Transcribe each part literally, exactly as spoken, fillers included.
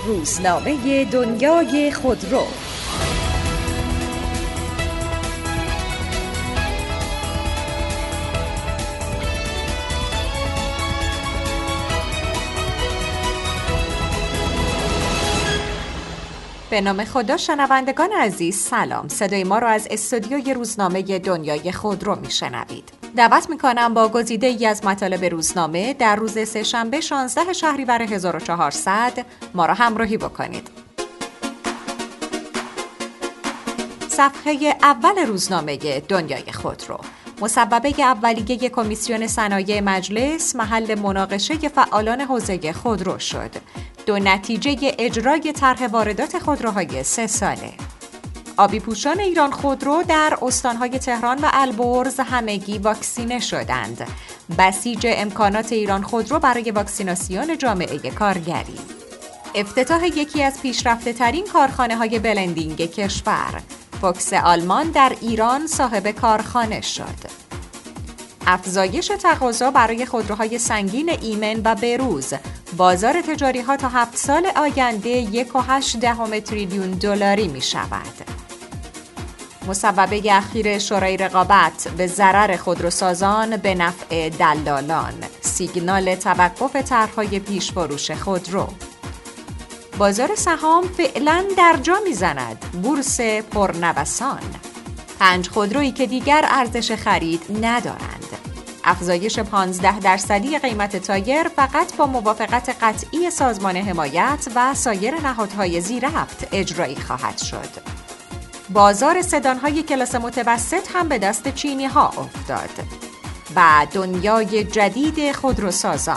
روزنامه دنیای خودرو. به نام خدا. شنوندگان عزیز سلام. صدای ما را از استودیوی روزنامه دنیای خودرو میشنوید. دعوت میکنم با گزیده ای از مطالب روزنامه در روز سه‌شنبه شانزده شهریور هزار و چهارصد ما را همراهی بکنید. صفحه اول روزنامه دنیای خودرو. مسببه اولیه کمیسیون صنایع مجلس محل مناقشه فعالان حوزه خودرو شد. دو نتیجه اجرای طرح واردات خودروهای سه ساله. آبی پوشان ایران خودرو در استانهای تهران و البرز همگی واکسینه شدند. بسیج امکانات ایران خودرو برای واکسیناسیون جامعه کارگری. افتتاح یکی از پیشرفته ترین کارخانه های بلندینگ کشور. فوکس آلمان در ایران صاحب کارخانه شد. افزایش تقاضا برای خودروهای سنگین ایمن و بروز. بازار تجاری ها تا هفت سال آینده یک و هشت دهم تریلیون دلاری می شود. مسببه اخیر شورای رقابت به ضرر خودروسازان به نفع دلالان. سیگنال توقف طرحهای پیش فروش خودرو. بازار سهام فعلا در جا میزند. بورس پرنوسان. پنج خودرویی که دیگر ارزش خرید ندارند. افزایش پانزده درصدی قیمت تایر فقط با موافقت قطعی سازمان حمایت و سایر نهادهای زیرربط اجرایی خواهد شد. بازار سدان‌های کلاس متوسط هم به دست چینی‌ها افتاد. و دنیای جدید خودروسازان.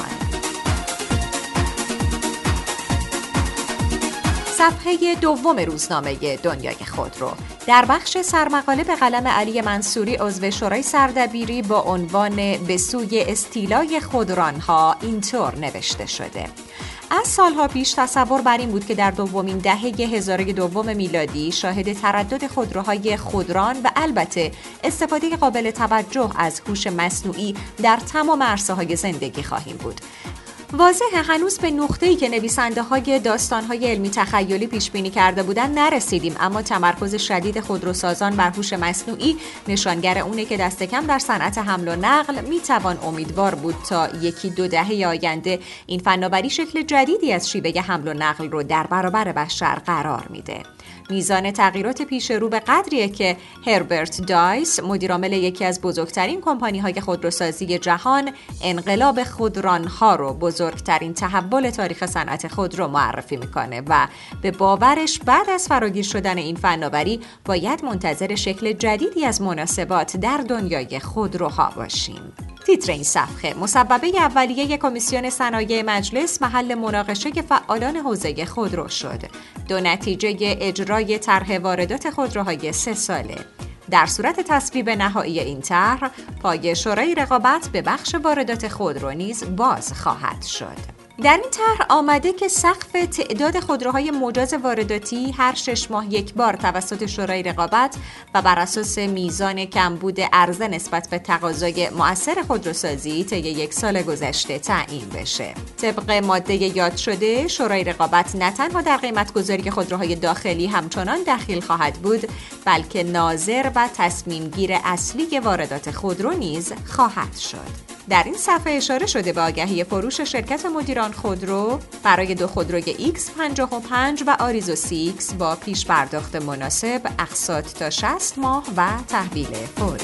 صفحه دوم روزنامه دنیای خودرو. در بخش سرمقاله به قلم علی منصوری عضو شورای سردبیری با عنوان به سوی استیلای خودرانها اینطور نوشته شده: از سالها پیش تصور بر این بود که در دومین دهه هزاره دوم میلادی شاهد تردد خودروهای خودران و البته استفاده قابل توجه از هوش مصنوعی در تمام عرصه‌های زندگی خواهیم بود. واضحه هنوز به نقطه‌ای که نویسنده‌های داستان‌های علمی تخیلی پیش بینی کرده بودند نرسیدیم، اما تمرکز شدید خودروسازان بر هوش مصنوعی نشانگر اونه که دست کم در صنعت حمل و نقل میتوان امیدوار بود تا یکی دو دهه آینده این فناوری شکل جدیدی از شیوه حمل و نقل رو در برابر بشر قرار میده. میزان تغییرات پیش رو به قدریه که هربرت دایس، مدیرعامل یکی از بزرگترین کمپانی‌های خودروسازی جهان، انقلاب خودران‌ها رو بزرگترین تحول تاریخ صنعت خودرو معرفی میکنه و به باورش بعد از فراگیر شدن این فناوری باید منتظر شکل جدیدی از مناسبات در دنیای خودروها باشیم. تیتر این صفحه: مسببه اولیه کمیسیون صنایع مجلس محل مناقشه فعالان حوزه خودرو شد. دو نتیجه اجرای طرح واردات خودروهای سه ساله. در صورت تصویب نهایی این طرح، پای شورای رقابت به بخش واردات خودرو نیز باز خواهد شد. در این طرح آمده که سقف تعداد خودروهای مجاز وارداتی هر شش ماه یک بار توسط شورای رقابت و بر اساس میزان کمبود عرضه نسبت به تقاضای مؤثر خودروسازی طی یک سال گذشته تعیین بشه. طبق ماده یاد شده، شورای رقابت نه تنها در قیمت گذاری خودروهای داخلی همچنان دخیل خواهد بود، بلکه ناظر و تصمیم گیر اصلی واردات خودرو نیز خواهد شد. در این صفحه اشاره شده به آگهی فروش شرکت مدیران خودرو برای دو خودروی ایکس پنجاه و پنج و آریزو سیکس با پیش پرداخت مناسب، اقساط تا شصت ماه و تحویل فوری.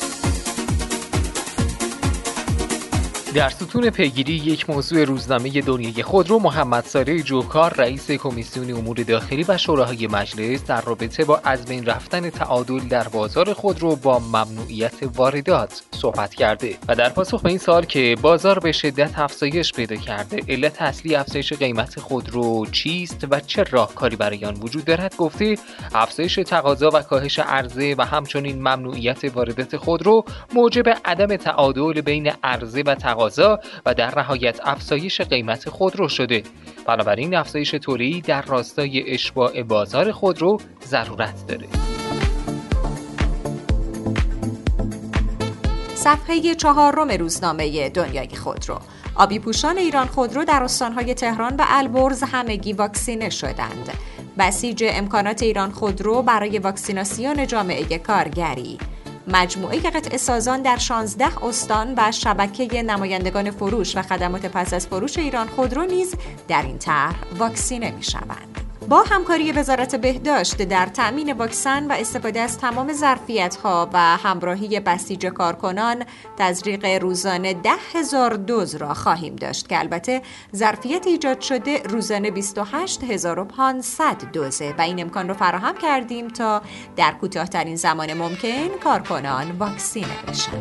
در ستون پیگیری یک موضوع روزنامه دنیای خودرو، محمد صالح جوکار رئیس کمیسیون امور داخلی و شوراهای مجلس در رابطه با از بین رفتن تعادل در بازار خودرو با ممنوعیت واردات صحبت کرده و در پاسخ به این سوال که بازار به شدت افزایش پیدا کرده، علت اصلی افزایش قیمت خودرو چیست و چه راهکاری برای آن وجود دارد، گفته افزایش تقاضا و کاهش عرضه و همچنین ممنوعیت واردات خودرو موجب عدم تعادل بین عرضه و تقاضا و در نهایت افزایش قیمت خودرو شده. بنابراین افزایش تولیدی در راستای اشباع بازار خودرو ضرورت داره. صفحه چهارم روزنامه دنیای خودرو. آبی پوشان ایران خودرو در استانهای تهران و البرز همگی واکسینه شدند. بسیج امکانات ایران خودرو برای واکسیناسیون جامعه کارگری. مجموعه قطعه سازان در شانزده استان و شبکه نمایندگان فروش و خدمات پس از فروش ایران خودرو نیز در این طرح واکسینه می‌شوند. با همکاری وزارت بهداشت در تأمین واکسن و استفاده از تمام ظرفیت‌ها و همراهی بسیج کارکنان، تزریق روزانه ده هزار دوز را خواهیم داشت که البته ظرفیت ایجاد شده روزانه بیست و هشت هزار و پانصد دوزه و این امکان را فراهم کردیم تا در کوتاه‌ترین زمان ممکن کارکنان واکسینه بشن.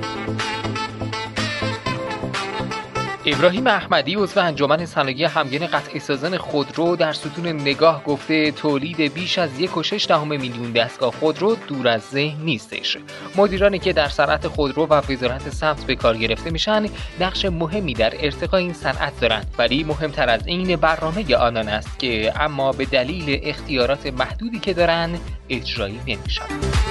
ابراهیم احمدی عضو انجمن صنایع همگن قطعه سازان خودرو در ستون نگاه گفته تولید بیش از یک و شش دهم میلیون دستگاه خودرو دور از ذهن نیستش. مدیرانی که در صنعت خودرو و وزارت سمت به کار گرفته میشن نقش مهمی در ارتقای این صنعت دارند، ولی مهمتر از این برنامه آنان است که اما به دلیل اختیارات محدودی که دارند اجرایی نمیشن.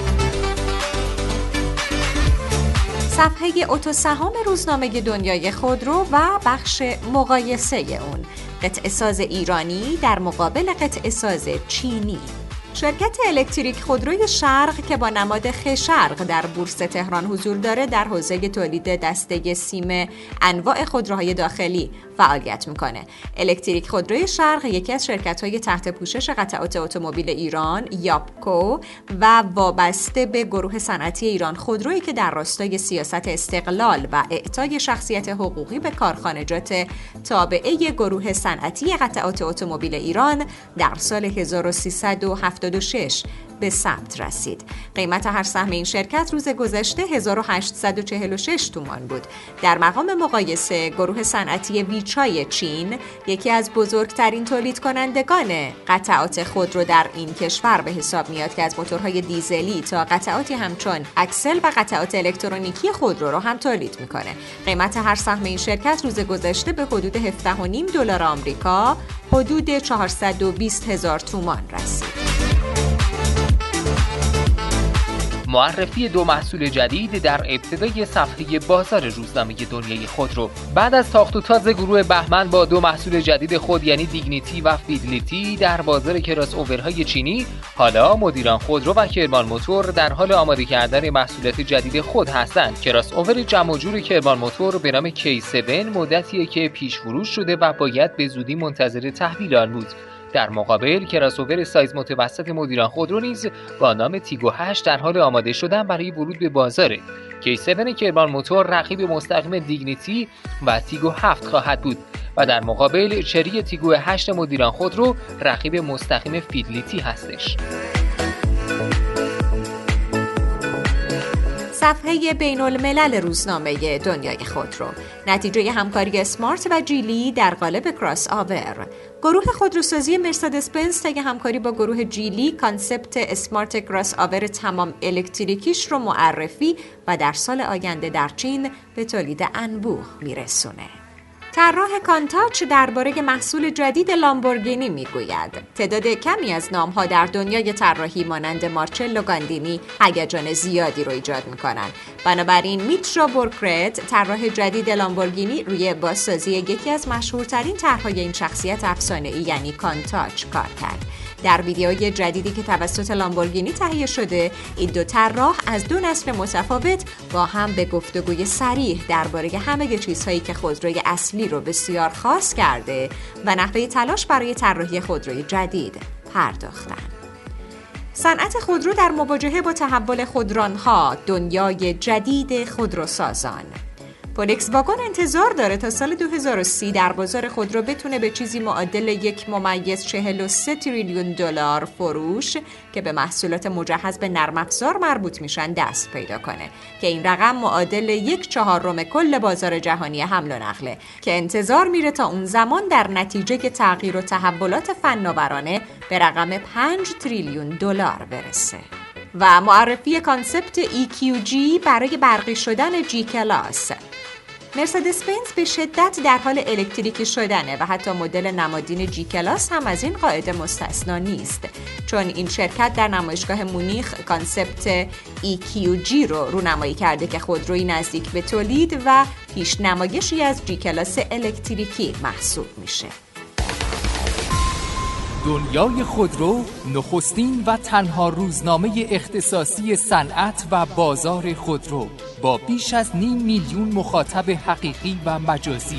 صفحه اتوسهام روزنامه دنیای خودرو و بخش مقایسه اون. قطعه ساز ایرانی در مقابل قطعه ساز چینی. شرکت الکتریک خودروی شرق که با نماد خ شرق در بورس تهران حضور داره در حوزه تولید دسته سیم انواع خودروهای داخلی فعالیت میکنه. الکتریک خودروی شرق یکی از شرکت‌های تحت پوشش قطعات اتومبیل ایران یابکو و وابسته به گروه صنعتی ایران خودرویی که در راستای سیاست استقلال و اعطای شخصیت حقوقی به کارخانجات تابعه گروه صنعتی قطعات اتومبیل ایران در سال هزار و سیصد و هفتاد و شش به ثبت رسید. قیمت هر سهم این شرکت روز گذشته هزار و هشتصد و چهل و شش تومان بود. در مقام مقایسه گروه صنعتی ویچای چین یکی از بزرگترین تولید کنندگان قطعات خودرو در این کشور به حساب میاد که از موتورهای دیزلی تا قطعاتی همچون اکسل و قطعات الکترونیکی خودرو رو هم تولید میکنه. قیمت هر سهم این شرکت روز گذشته به حدود هفده و نیم دلار آمریکا، حدود چهارصد و بیست هزار تومان رسید. معرفی دو محصول جدید در ابتدای صفحه بازار روزنامه دنیای خودرو. بعد از تاخت و تاز گروه بهمن با دو محصول جدید خود یعنی دیگنیتی و فیدلیتی در بازار کراس اوورهای چینی، حالا مدیران خودرو و کرمان موتور در حال آماده کردن محصولات جدید خود هستند. کراس اوور جمع و جور کرمان موتور به نام کی هفت مدتیه که پیش فروش شده و باید به زودی منتظر تحویل آن بود. در مقابل کراسوور سایز متوسط مدیران خودرو نیز با نام تیگو هشت در حال آماده شدن برای ورود به بازار. کی هفت کرمان موتور رقیب مستقیم دیگنیتی و تیگو هفت خواهد بود و در مقابل چری تیگو هشت مدیران خودرو رقیب مستقیم فیدلیتی هستش. صفحه بین الملل روزنامه دنیای خودرو. نتیجه همکاری اسمارت و جیلی در قالب کراس آور. گروه خودروسازی مرسدس بنز طی همکاری با گروه جیلی کانسپت اسمارت کراس آور تمام الکتریکیش رو معرفی و در سال آینده در چین به تولید انبوه میرسونه. طراح کانتاچ درباره محصول جدید لامبورگینی میگوید تعداد کمی از نام‌ها در دنیای طراحی مانند مارچلو گاندینی هیجان زیادی رو ایجاد می‌کنند. بنابراین میترا بورکرت طراح جدید لامبورگینی روی بازسازی یکی از مشهورترین طرح‌های این شخصیت افسانه‌ای یعنی کانتاچ کار کرد. در ویدیوی جدیدی که توسط لامبورگینی تهیه شده، این دو طراح از دو نسل متفاوت با هم به گفتگوی صریح درباره همه چیزهایی که خودروی اصلی رو بسیار خاص کرده و نحوه تلاش برای طراحی خودروی جدید پرداختند. صنعت خودرو در مواجهه با تحول خودران‌ها، دنیای جدید خودروسازان. فولکس واگن انتظار داره تا سال دو هزار و سی در بازار خودرو بتونه به چیزی معادل یک ممیز چهل و سه تریلیون دلار فروش که به محصولات مجهز به نرم افزار مربوط میشن دست پیدا کنه که این رقم معادل یک چهارم کل بازار جهانی حمل و نقله که انتظار میره تا اون زمان در نتیجه تغییر و تحولات فناورانه به رقم پنج تریلیون دلار برسه. و معرفی کانسپت ای کیو جی برای برقی شدن جی کلاس. مرسدس بنز به شدت در حال الکتریکی شدنه و حتی مدل نمادین جی کلاس هم از این قاعده مستثنا نیست، چون این شرکت در نمایشگاه مونیخ کانسپت ای کیو جی رو رونمایی کرده که خودرویی نزدیک به تولید و پیشنمایشی از جی کلاس الکتریکی محسوب میشه. دنیای خودرو نخستین و تنها روزنامه اختصاصی صنعت و بازار خودرو با بیش از نیم میلیون مخاطب حقیقی و مجازی.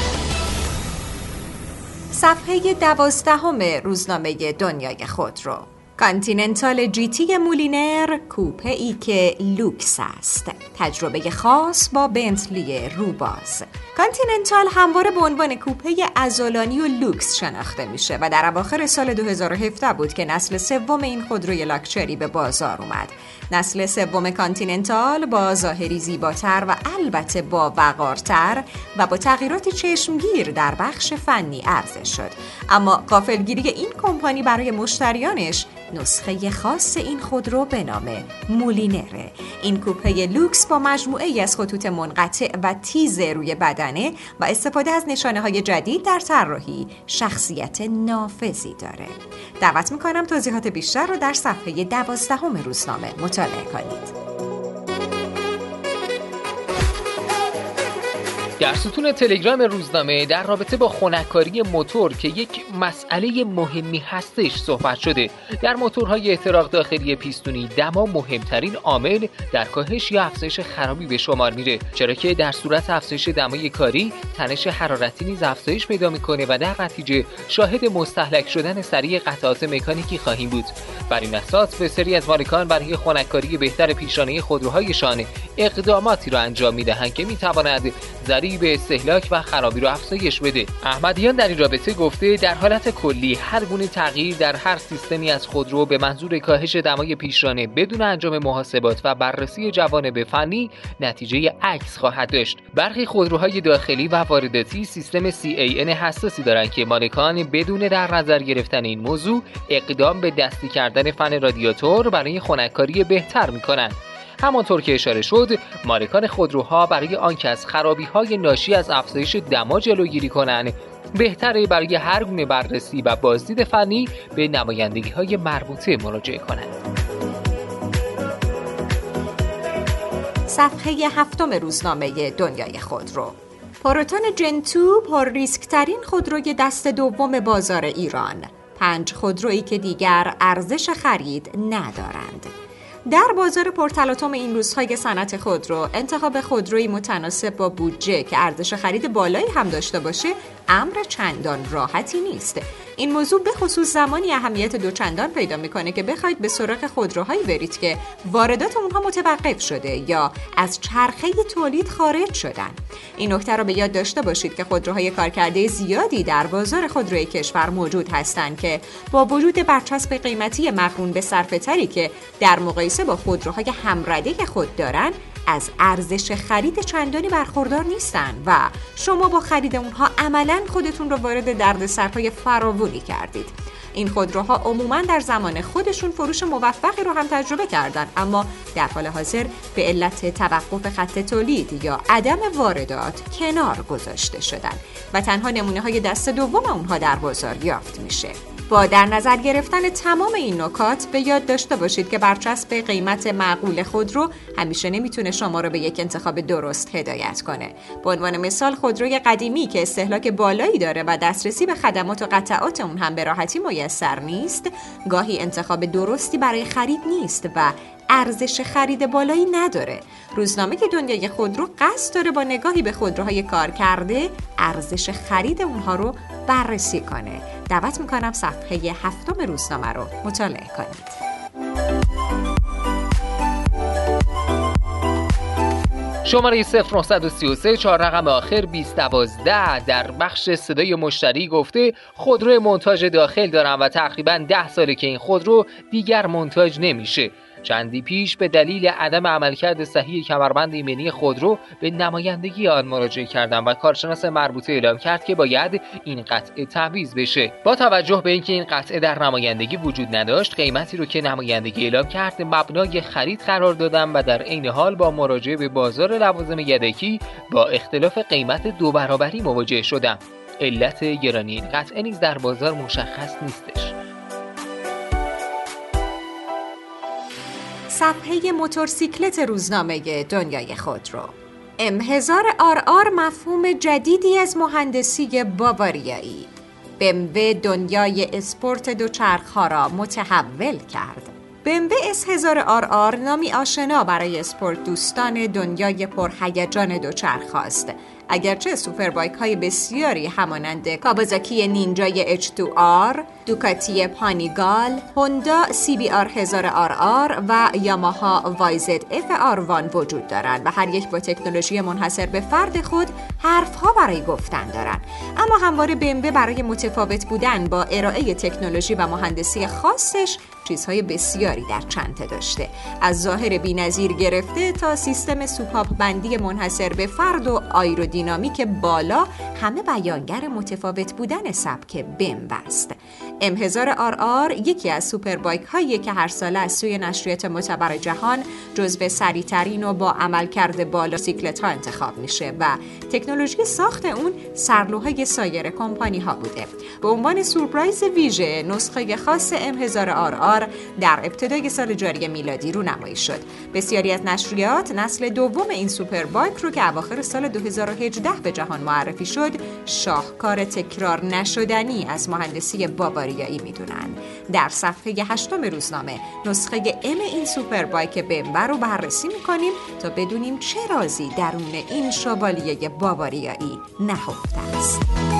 صفحه دوازدهم روزنامه دنیای خودرو. کانتیننتال جی تی مولینر، کوپه ای که لوکس است. تجربه خاص با بنتلی روباز. کانتیننتال همواره به عنوان کوپه عضلانی و لوکس شناخته میشه و در اواخر سال دو هزار و هفده بود که نسل سوم این خودروی لاکچری به بازار اومد. نسل سوم کانتیننتال با ظاهری زیباتر و البته با وقارتر و با تغییرات چشمگیر در بخش فنی عرضه شد. اما غافلگیری این کمپانی برای مشتریانش نسخه خاص این خودرو به نام مولینره. این کوپه لوکس با مجموعه ای از خطوط منقطع و تیز روی بدنه و استفاده از نشانه‌های جدید در طراحی شخصیت نافذی داره. دعوت می‌کنم توضیحات بیشتر رو در صفحه دوازدهم روزنامه مطالعه کنید. در ستون تلگرام روزنامه در رابطه با خنک‌کاری موتور که یک مسئله مهمی هستش صحبت شده. در موتورهای احتراق داخلی پیستونی دما مهمترین عامل در کاهش یا افزایش خرابی به شمار میره، چرا که در صورت افزایش دمای کاری تنش حرارتی نیز افزایش پیدا میکنه و در نتیجه شاهد مستهلک شدن سریع قطعات مکانیکی خواهیم بود. بر این اساس بسیاری از مالکان برای خنک‌کاری بهتر پیشانه خودروهایشان اقداماتی را انجام میدهند که میتواند به استهلاک و خرابی رو افزایش بده. احمدیان در این رابطه گفته در حالت کلی هر گونه تغییر در هر سیستمی از خودرو به منظور کاهش دمای پیشرانه بدون انجام محاسبات و بررسی جوانب فنی نتیجه عکس خواهد داشت. برخی خودروهای داخلی و وارداتی سیستم سی ای ان حساسی دارند که مالکان بدون در نظر گرفتن این موضوع اقدام به دستی کردن فن رادیاتور برای خنک‌کاری بهتر می‌کنند. همانطور که اشاره شد، مالکان خودروها برای آنکه از خرابی‌های ناشی از افزایش دما جلوگیری کنند، بهتره برای هر گونه بررسی و بازدید فنی به نمایندگی‌های مربوطه مراجعه کنند. صفحه هفتم روزنامه دنیای خودرو. پروتون جن دو پر ریسک ترین خودروی دست دوم بازار ایران. پنج خودرویی که دیگر ارزش خرید ندارند. در بازار پرتلاطم این روزهای صنعت خودرو، انتخاب خودرویی متناسب با بودجه که ارزش خرید بالایی هم داشته باشه امر چندان راحتی نیست. این موضوع به خصوص زمانی اهمیت دوچندان پیدا میکنه که بخواید به سراغ خودروهایی برید که واردات اونها متوقف شده یا از چرخه تولید خارج شدن. این نکته را به یاد داشته باشید که خودروهای کارکرده زیادی در بازار خودروی کشور موجود هستند که با وجود برچسب قیمتی مقرون به صرفه‌تری که در مقایسه با خودروهای همرده خود دارن، از ارزش خرید چندانی برخوردار نیستن و شما با خرید اونها عملاً خودتون رو وارد دردسرهای فراوانی کردید. این خودروها عموماً در زمان خودشون فروش موفقی رو هم تجربه کردن، اما در حال حاضر به علت توقف خط تولید یا عدم واردات کنار گذاشته شدن و تنها نمونه‌های دست دوم اونها در بازار یافت میشه. با در نظر گرفتن تمام این نکات به یاد داشته باشید که برچسب قیمت معقول خودرو همیشه نمیتونه شما رو به یک انتخاب درست هدایت کنه. به عنوان مثال خودروی قدیمی که استهلاک بالایی داره و دسترسی به خدمات و قطعات اون هم به راحتی میسر نیست، گاهی انتخاب درستی برای خرید نیست و ارزش خرید بالایی نداره. روزنامه که دنیای خودرو قصد داره با نگاهی به خودروهای کار کرده ارزش خرید اونها رو بررسی کنه. دعوت میکنم صفحه هفتم روزنامه رو مطالعه کنید. شماره صفر نه سه سه چهار رقم آخر بیست دوازده در بخش صدای مشتری گفته خودرو مونتاژ داخل دارم و تقریباً ده ساله که این خودرو دیگر مونتاژ نمیشه. چندی پیش به دلیل عدم عملکرد صحیح کمربند ایمنی خودرو به نمایندگی آن مراجعه کردم و کارشناس مربوطه اعلام کرد که باید این قطعه تعویض بشه. با توجه به اینکه این قطعه در نمایندگی وجود نداشت، قیمتی رو که نمایندگی اعلام کرد مبنای خرید قرار دادم و در عین حال با مراجعه به بازار لوازم یدکی با اختلاف قیمت دو برابری مواجه شدم. علت گرانی این قطعه نیز در بازار مشخص نیستش. صفحه موتورسیکلت روزنامه دنیای خودرو. ام هزار آر آر مفهوم جدیدی از مهندسی باواریایی. بی ام و دنیای اسپورت دوچرخ‌ها را متحول کرد. بی ام و اس هزار آر آر نامی آشنا برای اسپورت دوستان دنیای پرهیجان دوچرخ است. اگرچه سوپربایک های بسیاری همانند کاوازاکی نینجای اچ دو آر، دوکاتی پانیگال، هوندا سی بی آر هزار آر آر و یاماها وای زد اف آر وان وجود دارند و هر یک با تکنولوژی منحصر به فرد خود حرفها برای گفتن دارند. اما همواره بی ام و برای متفاوت بودن با ارائه تکنولوژی و مهندسی خاصش چیزهای بسیاری در چنته داشته. از ظاهر بی‌نظیر گرفته تا سیستم سوپاپ بندی منحصر به فرد و آیرودینامیک بالا، همه بیانگر متفاوت بودن سبک بی ام و است. ام هزار آر آر یکی از سوپربایک هایی که هر ساله از سوی نشریات معتبر جهان جزو سریع‌ترین و با عملکرد بالا سیکلت ها انتخاب میشه و تکنولوژی ساخت اون سرلوحه سایر کمپانی ها بوده. به عنوان سورپرایز ویژه نسخه خاص ام هزار آر آر در ابتدای سال جاری میلادی رونمایی شد. بسیاری از نشریات نسل دوم این سوپربایک رو که اواخر سال دو هزار و هجده به جهان معرفی شد شاهکار تکرار نشدنی از مهندسی باواریایی میدونن. در صفحه هشتم روزنامه نسخه ام این سوپربایک بی ام و رو بررسی میکنیم تا بدونیم چه رازی درون این شوالیه باواریایی نهفته است.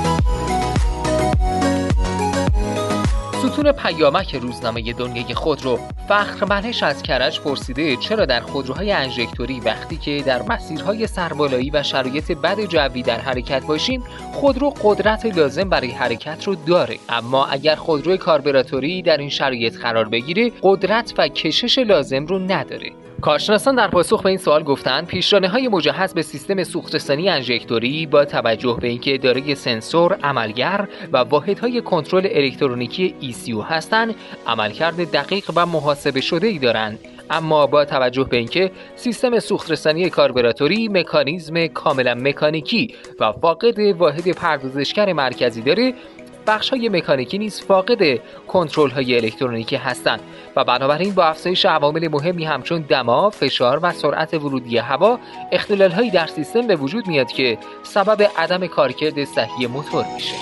ستون پیامک روزنامه دنیای خودرو. فخر منش از کرج پرسیده چرا در خودروهای انژکتوری وقتی که در مسیرهای سربالایی و شرایط بد جوی در حرکت باشیم خودرو قدرت لازم برای حرکت رو داره، اما اگر خودروی کاربراتوری در این شرایط قرار بگیره قدرت و کشش لازم رو نداره. کارشناسان در پاسخ به این سوال گفتند پیشرانه‌های مجهز به سیستم سوخت‌رسانی انژکتوری با توجه به اینکه دارای سنسور، عملگر و واحدهای کنترل الکترونیکی ای سی یو هستند، عملکرد دقیق و محاسبه شده‌ای دارند. اما با توجه به اینکه سیستم سوخت‌رسانی کاربراتوری مکانیزم کاملا مکانیکی و فاقد واحد پردازشگر مرکزی داره، بخش‌های مکانیکی نیز فاقد کنترل‌های الکترونیکی هستند و بنابراین با افزایش عوامل مهمی همچون دما، فشار و سرعت ورودی هوا، اختلال‌هایی در سیستم به وجود میاد که سبب عدم کارکرد صحیح موتور میشه.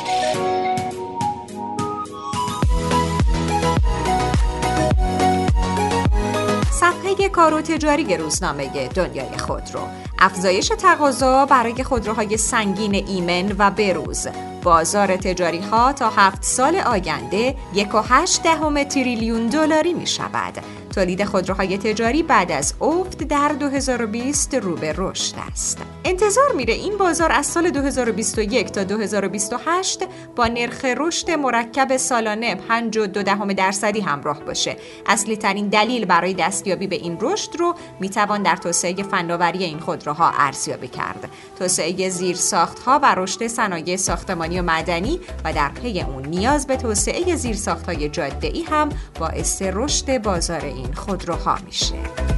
صفحه کار و تجاری روزنامه دنیای خودرو. افزایش تقاضا برای خودروهای سنگین ایمن و بروز. بازار تجاری ها تا هفت سال آینده یک و هشت دهم تریلیون دلاری می شود. تولید خودروهای تجاری بعد از افت در دو هزار و بیست رو به رشد است. انتظار میره این بازار از سال دو هزار و بیست و یک تا دو هزار و بیست و هشت با نرخ رشد مرکب سالانه پنج و دو دهم درصدی همراه باشه. اصلی ترین دلیل برای دستیابی به این رشد رو میتوان در توسعه فناوری این خودروها ارزیابی کرد. توسعه زیرساخت‌ها و رشد صنایع ساختمانی و معدنی و در پی اون نیاز به توسعه زیرساخت‌های جاده‌ای هم باعث رشد بازار این خودروها میشه.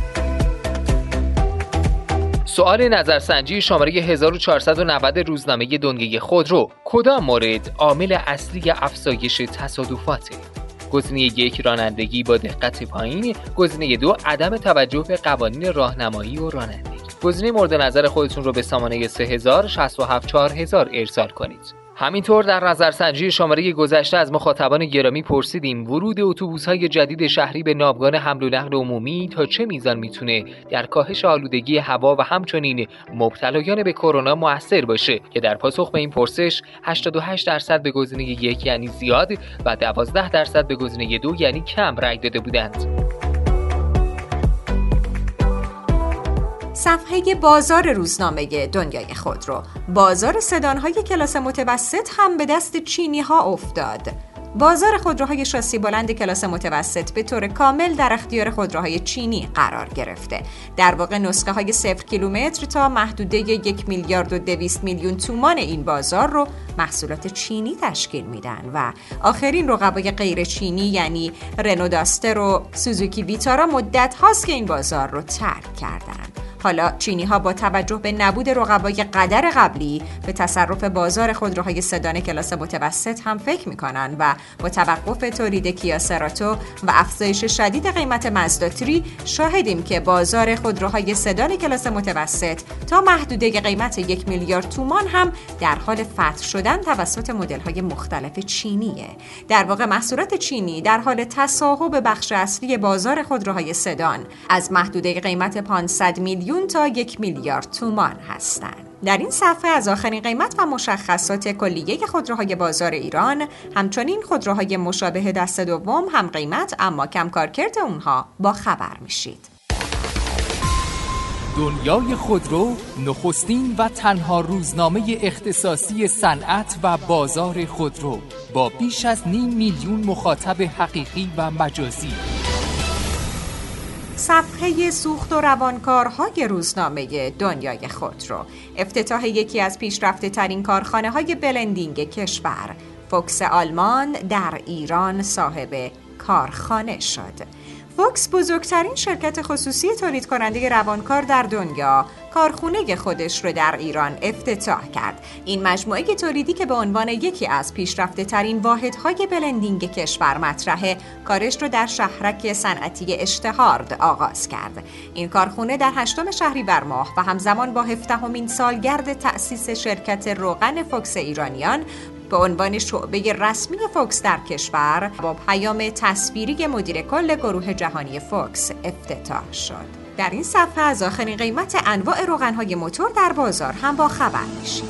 سوال نظرسنجی شماره هزار و چهارصد و نود روزنامه دنیای خودرو. کدام مورد عامل اصلی افزایش تصادفاته؟ گزینه یک رانندگی با دقت پایین، گزینه دو عدم توجه به قوانین راهنمایی و رانندگی. گزینه مورد نظر خودتون رو به سامانه سه هزار شصت و هفت چهار هزار ارسال کنید. همینطور در نظرسنجی شماره گذشته از مخاطبان گرامی پرسیدیم ورود اتوبوس‌های جدید شهری به ناوگان حمل و نقل عمومی تا چه میزان میتونه در کاهش آلودگی هوا و همچنین مبتلایان به کرونا مؤثر باشه، که در پاسخ به این پرسش هشتاد و هشت درصد به گزینه یک یعنی زیاد و دوازده درصد به گزینه دو یعنی کم رأی داده بودند. صفحه بازار روزنامه دنیای خودرو. بازار سدان‌های کلاس متوسط هم به دست چینی‌ها افتاد. بازار خودروهای شاسی بلند کلاس متوسط به طور کامل در اختیار خودروهای چینی قرار گرفته. در واقع نسخه های صفر کیلومتر تا محدوده یک میلیارد و دویست میلیون تومان این بازار رو محصولات چینی تشکیل میدن و آخرین رقبای غیر چینی یعنی رنو داستر و سوزوکی ویتارا مدت هاست که این بازار رو ترک کردن. حالا چینی ها با توجه به نبود رقبای قدر قبلی به تصرف بازار خودروهای سدان کلاس متوسط هم فکر میکنن و با توقف تولید کیا سراتو و افزایش شدید قیمت مازدا تری شاهدیم که بازار خودروهای سدان کلاس متوسط تا محدوده قیمت یک میلیارد تومان هم در حال فتح شدن توسط مدل های مختلف چینیه. در واقع محصولات چینی در حال تصاحب بخش اصلی بازار خودروهای سدان از محدوده قیمت پانصد میلیون تا یک میلیارد تومان هستند. در این صفحه از آخرین قیمت و مشخصات کلیه خودروهای بازار ایران، همچنین خودروهای مشابه دست دوم هم قیمت اما کم کارکرد اونها با خبر میشید. دنیای خودرو نخستین و تنها روزنامه اختصاصی صنعت و بازار خودرو با بیش از نیم میلیون مخاطب حقیقی و مجازی. صفحه سوخت و روانکارهای روزنامه دنیای خودرو، افتتاح یکی از پیشرفته ترین کارخانه های بلندینگ کشور، فوکس آلمان در ایران صاحب کارخانه شد. فوکس بزرگترین شرکت خصوصی تولید کننده روانکار در دنیا کارخونه خودش رو در ایران افتتاح کرد. این مجموعه تولیدی که به عنوان یکی از پیشرفته ترین واحدهای بلندینگ کشور مطرحه، کارش رو در شهرک صنعتی اشتهارد آغاز کرد. این کارخونه در هشتم شهریور ماه و همزمان با هفدهمین سالگرد تأسیس شرکت روغن فوکس ایرانیان به عنوان شعبه رسمی فوکس در کشور با پیام تصویری مدیر کل گروه جهانی فوکس افتتاح شد. در این صفحه از آخرین قیمت انواع روغن‌های موتور در بازار هم با خبر میشیم.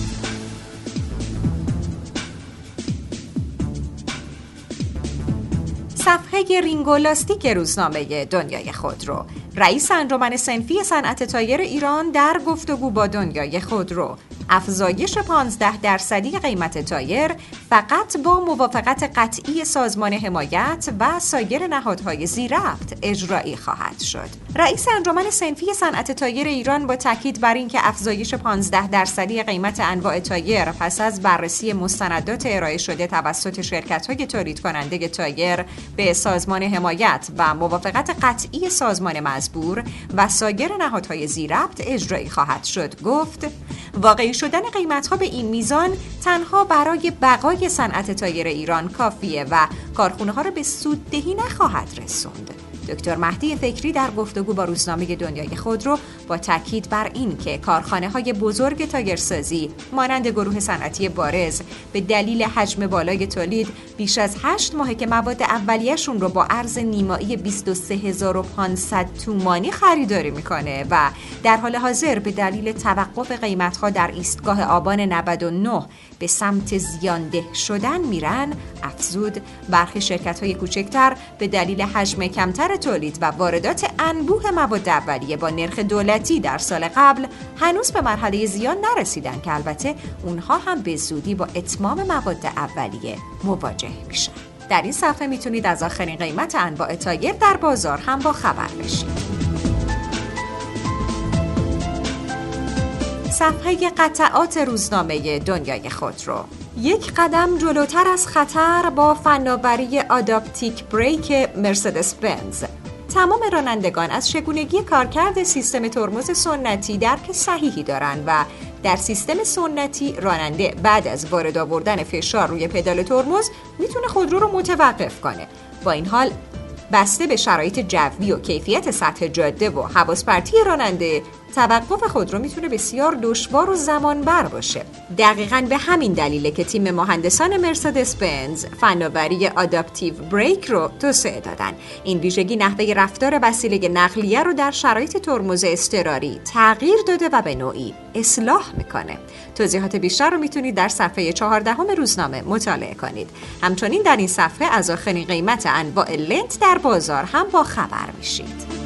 صفحه رینگو لاستیک روزنامه دنیای خودرو، رئیس انجمن صنفی صنعت تایر ایران در گفتگو با دنیای خودرو، افزایش پانزده درصدی قیمت تایر فقط با موافقت قطعی سازمان حمایت و سایر نهادهای ذی‌ربط اجرایی خواهد شد. رئیس انجمن صنفی صنعت تایر ایران با تاکید بر اینکه افزایش پانزده درصدی قیمت انواع تایر پس از بررسی مستندات ارائه شده توسط شرکت‌های تولید کننده تایر به سازمان حمایت و موافقت قطعی سازمان مزبور و سایر نهادهای ذی‌ربط اجرایی خواهد شد، گفت واقعی شدن قیمت‌ها به این میزان تنها برای بقای صنعت تایر ایران کافیه و کارخانه‌ها را به سوددهی نخواهد رسوند. دکتر مهدی فکری در گفتگو با روزنامه دنیای خودرو با تاکید بر این که کارخانه‌های بزرگ تایرسازی مانند گروه صنعتی بارز به دلیل حجم بالای تولید بیش از هشت ماهه که مواد اولیه‌شون رو با ارز نیمایی بیست و سه هزار و پانصد تومانی خریداری میکنه و در حال حاضر به دلیل توقف قیمت‌ها در ایستگاه آبان نود و نه به سمت زیانده شدن میرن، افزود برخی شرکت‌های کوچکتر به دلیل حجم کمتر تولید و واردات انبوه مواد اولیه با نرخ دولتی در سال قبل هنوز به مرحله زیان نرسیدن که البته اونها هم به زودی با اتمام مواد اولیه مواجه میشن. در این صفحه میتونید از آخرین قیمت انواع تایر در بازار هم با خبر بشید. صفحه قطعات روزنامه دنیای خودرو، یک قدم جلوتر از خطر با فناوری آداپتیک بریک مرسدس بنز. تمام رانندگان از چگونگی کارکرد سیستم ترمز سنتی درک صحیحی دارند و در سیستم سنتی راننده بعد از وارد آوردن فشار روی پدال ترمز میتونه خودرو رو متوقف کنه. با این حال بسته به شرایط جوی و کیفیت سطح جاده و حواس پرتی راننده، توقف خودرو میتونه بسیار دشوار و زمانبر باشه. دقیقاً به همین دلیله که تیم مهندسان مرسدس بنز فناوری آداپتیو بریک رو توسعه دادن. این ویژگی نحوه رفتار وسیله نقلیه رو در شرایط ترمز اضطراری تغییر داده و به نوعی اصلاح میکنه. توضیحات بیشتر رو میتونید در صفحه چهاردهم روزنامه مطالعه کنید. همچنین در این صفحه از آخرین قیمت انواع لنت در بازار هم با خبر میشید.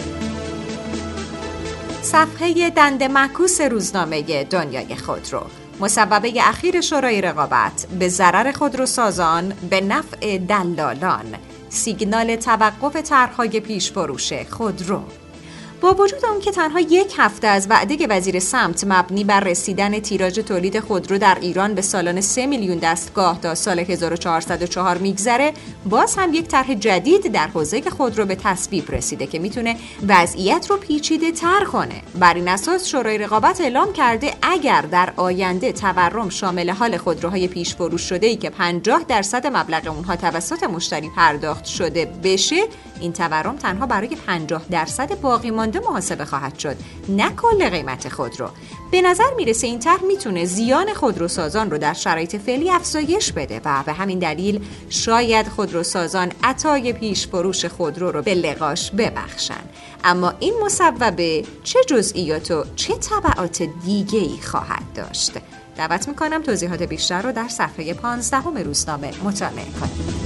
صفحه دنده معکوس روزنامه دنیای خودرو، مصوبه اخیر شورای رقابت به ضرر خودروسازان به نفع دلالان، سیگنال توقف طرح‌های پیش‌فروش خودرو. با وجود آن که تنها یک هفته از وعده وزیر سمت مبنی بر رسیدن تیراژ تولید خودرو در ایران به سالانه سه میلیون دستگاه تا سال هزار و چهارصد و چهار میگذره، باز هم یک طرح جدید در حوزه خودرو به تصویب رسیده که میتونه وضعیت رو پیچیده تر کنه. بر این اساس شورای رقابت اعلام کرده اگر در آینده تورم شامل حال خودروهای پیش فروش شده ای که پنجاه درصد مبلغ اونها توسط مشتری پرداخت شده بشه، این تورم تنها برای پنجاه درصد باقی مانده محاسبه خواهد شد، نه کل قیمت خودرو. به نظر میرسه این طرح میتونه زیان خودروسازان رو در شرایط فعلی افزایش بده و به همین دلیل شاید خودروسازان عطای پیش فروش خودرو رو به لقاش ببخشن. اما این مصوبه چه جزئیات و چه تبعات دیگه‌ای خواهد داشت؟ دعوت میکنم توضیحات بیشتر رو در صفحه پانزدهم روزنامه مطالعه کنید.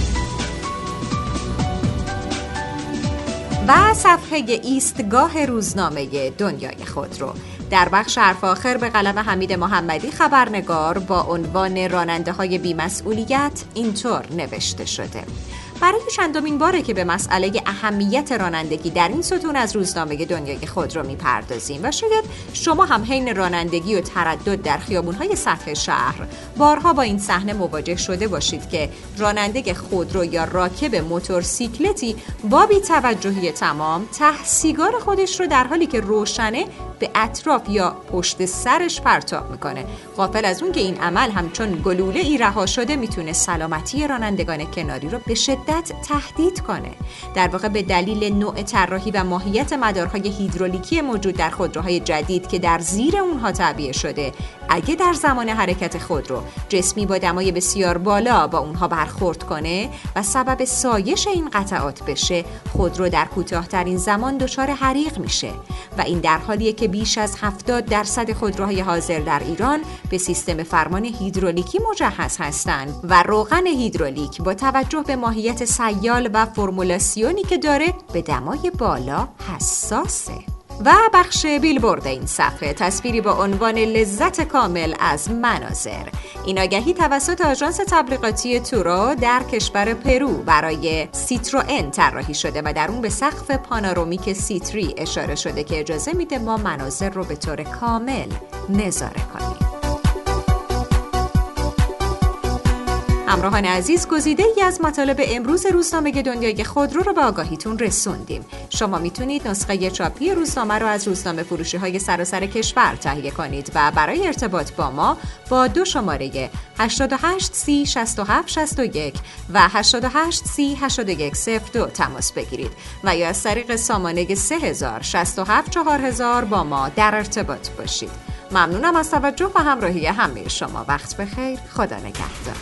و صفحه ایستگاه روزنامه دنیای خودرو در بخش حرف آخر به قلم حمید محمدی خبرنگار با عنوان راننده های بی‌مسئولیت اینطور نوشته شده: برای چندمین باره که به مسئله اهمیت رانندگی در این ستون از روزنامه دنیای خودرو میپردازیم و شاید شما هم حین رانندگی و تردد در خیابون‌های سطح شهر بارها با این صحنه مواجه شده باشید که راننده خودرو یا راکب موتورسیکلتی با بی‌توجهی تمام ته سیگار خودش رو در حالی که روشنه به اطراف یا پشت سرش پرتاب میکنه، غافل از اون که این عمل همچون گلوله ای رها شده میتونه سلامتی رانندگان کناری رو به شدت تهدید کنه. در واقع به دلیل نوع طراحی و ماهیت مدارهای هیدرولیکی موجود در خودروهای جدید که در زیر اونها تعبیه شده، اگه در زمان حرکت خودرو جسمی با دمای بسیار بالا با اونها برخورد کنه و سبب سایش این قطعات بشه، خودرو در کوتاه‌ترین زمان دچار حریق میشه و این در حالیه که بیش از هفتاد درصد خودروهای حاضر در ایران به سیستم فرمان هیدرولیکی مجهز هستند و روغن هیدرولیک با توجه به ماهیت سیال و فرمولاسیونی که داره به دمای بالا حساسه. و بخش بیلبورد این صفحه تصویری با عنوان لذت کامل از مناظر. این آگهی توسط آژانس تبلیغاتی تورو در کشور پرو برای سیتروئن طراحی شده و در اون به سقف پانورامیک سیتری اشاره شده که اجازه میده ما مناظر رو به طور کامل نظاره کنیم. همراهان عزیز، گزیده ای از مطالب امروز روزنامه دنیای خودرو رو به آگاهیتون رسوندیم. شما میتونید نسخه چاپی روزنامه رو از روزنامه فروشی های سراسر کشور تهیه کنید و برای ارتباط با ما با دو شماره هشتاد و هشت سی شصت و هفت شصت و یک و هشتاد و هشت سی هشتاد و یک صفر دو تماس بگیرید و یا از طریق سامانه سه هزار شصت و هفت چهار هزار با ما در ارتباط باشید. ممنونم از توجه و همراهی همه شما. وقت بخیر. خدا نگهدار.